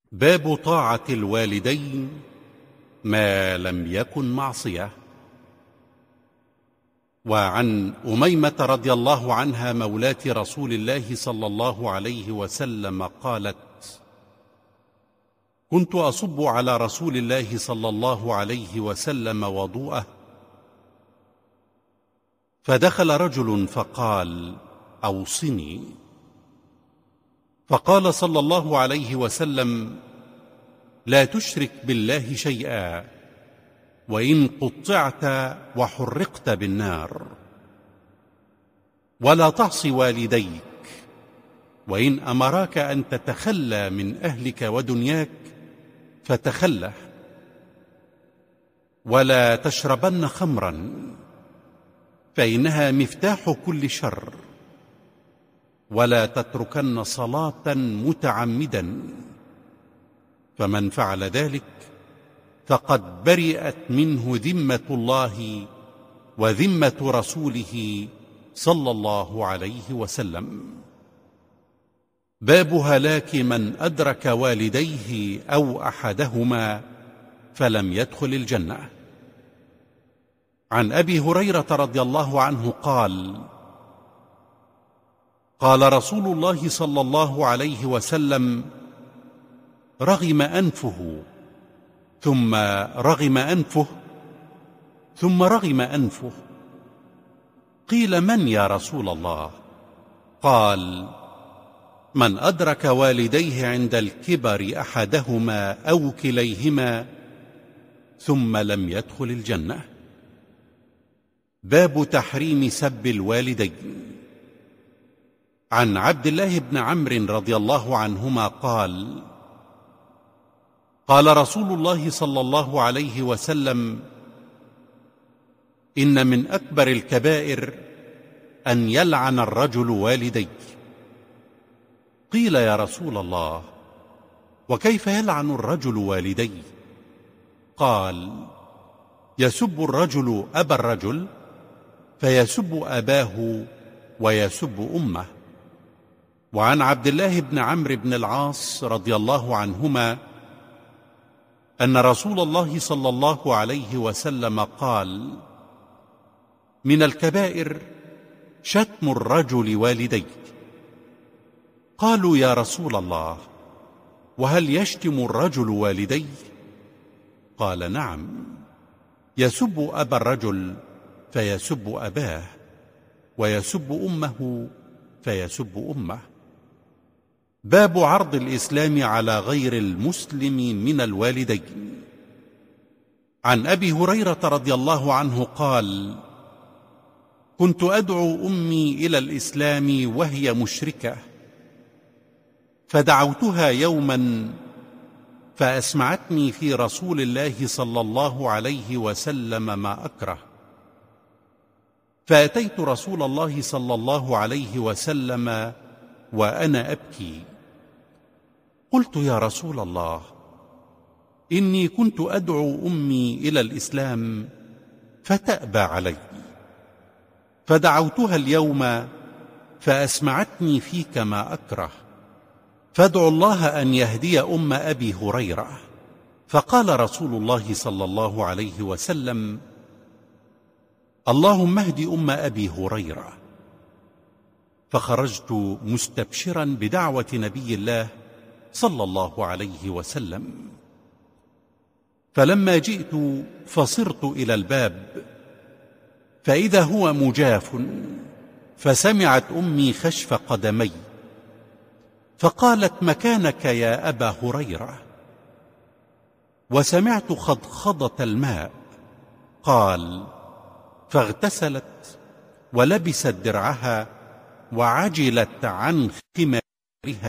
باب طاعة الوالدين ما لم يكن معصية. وعن أميمة رضي الله عنها مولاة رسول الله صلى الله عليه وسلم قالت: كنت أصب على رسول الله صلى الله عليه وسلم وضوءه، فدخل رجل فقال: أوصني. فقال صلى الله عليه وسلم: لا تشرك بالله شيئا، وإن قطعت وحرقت بالنار، ولا تعص والديك، وإن أمراك أن تتخلى من أهلك ودنياك فتخله، ولا تشربن خمرا فإنها مفتاح كل شر، ولا تتركن صلاة متعمدا، فمن فعل ذلك فقد برئت منه ذمة الله وذمة رسوله صلى الله عليه وسلم. باب هلاك من أدرك والديه أو أحدهما فلم يدخل الجنة. عن أبي هريرة رضي الله عنه قال: قال رسول الله صلى الله عليه وسلم: رغم أنفه ثم رغم أنفه ثم رغم أنفه. قيل: من يا رسول الله؟ قال: من أدرك والديه عند الكبر أحدهما أو كليهما ثم لم يدخل الجنة. باب تحريم سب الوالدين. عن عبد الله بن عمرو رضي الله عنهما قال: قال رسول الله صلى الله عليه وسلم: إن من أكبر الكبائر أن يلعن الرجل والديه. قيل: يا رسول الله، وكيف يلعن الرجل والديه؟ قال: يسب الرجل أبا الرجل، فيسب أباه ويسب أمه. وعن عبد الله بن عمرو بن العاص رضي الله عنهما أن رسول الله صلى الله عليه وسلم قال: من الكبائر شتم الرجل والديه. قالوا: يا رسول الله، وهل يشتم الرجل والديه؟ قال: نعم، يسب أبا الرجل فيسب أباه، ويسب أمه فيسب أمه. باب عرض الإسلام على غير المسلم من الوالدين. عن أبي هريرة رضي الله عنه قال: كنت أدعو أمي إلى الإسلام وهي مشركة، فدعوتها يوما فأسمعتني في رسول الله صلى الله عليه وسلم ما أكره، فأتيت رسول الله صلى الله عليه وسلم وأنا أبكي، قلت: يا رسول الله، إني كنت أدعو أمي إلى الإسلام فتأبى علي، فدعوتها اليوم فأسمعتني فيك ما أكره، فادعوا الله أن يهدي أم أبي هريرة. فقال رسول الله صلى الله عليه وسلم: اللهم اهد أم أبي هريرة. فخرجت مستبشرا بدعوة نبي الله صلى الله عليه وسلم. فلما جئت فصرت إلى الباب، فإذا هو مجاف، فسمعت أمي خشف قدمي، فقالت: مكانك يا أبا هريرة. وسمعت خضخضة الماء. قال: فاغتسلت ولبست درعها وعجلت عن خمارها،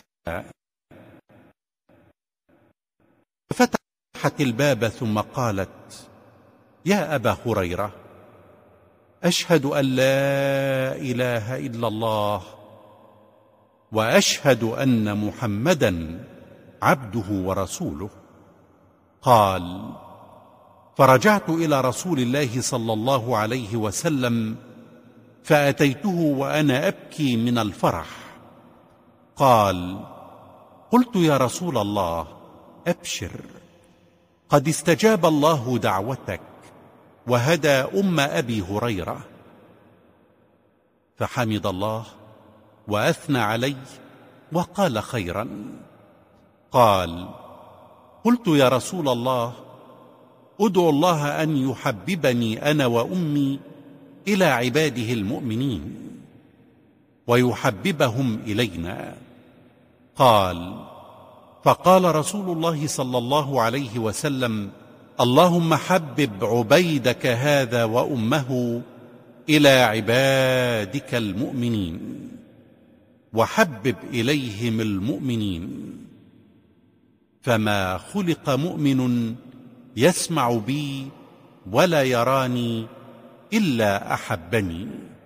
ففتحت الباب ثم قالت: يا أبا هريرة، أشهد أن لا إله إلا الله، وأشهد أن محمدا عبده ورسوله. قال: فرجعت إلى رسول الله صلى الله عليه وسلم فأتيته وأنا أبكي من الفرح. قال: قلت: يا رسول الله، أبشر، قد استجاب الله دعوتك وهدى أم أبي هريرة. فحمد الله وأثنى عليه وقال خيرا. قال: قلت يا رسول الله، أدعو الله أن يحببني أنا وأمي إلى عباده المؤمنين ويحببهم إلينا. قال: فقال رسول الله صلى الله عليه وسلم: اللهم حبب عبيدك هذا وأمه إلى عبادك المؤمنين وحبب إليهم المؤمنين. فما خلق مؤمن يسمع بي ولا يراني إلا أحبني.